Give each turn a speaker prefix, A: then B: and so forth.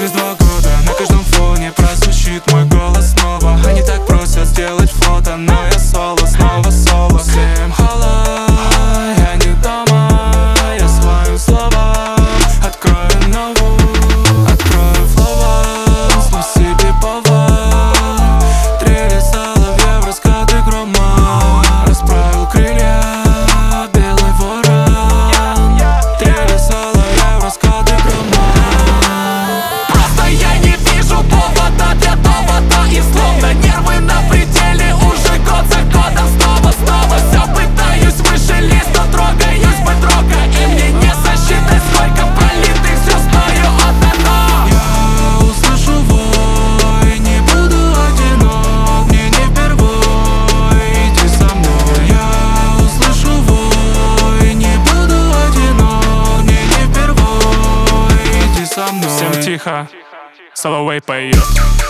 A: Через 2 года на каждом фоне прозвучит мой голос снова. Они так просят сделать фото, но я соло, снова соло. Всем хала, я не дома, я своим словам открою новую, открою флова, снеси бипова. Трели соловьев, раскаты грома, расправил крылья белый ворон. Трели соловьев, раскаты грома.
B: Просто я не вижу повода для довода, и словно нервы на пределе уже год за годом. Снова все пытаюсь выше лист, но трогаюсь быстро, и мне не сосчитать, сколько пролитых слез мною отдано.
A: Я услышу вой, не буду одинок, мне не впервой, иди со мной. Я услышу вой, не буду одинок, мне не впервой, иди со мной.
C: Всем тихо, Соловей поет.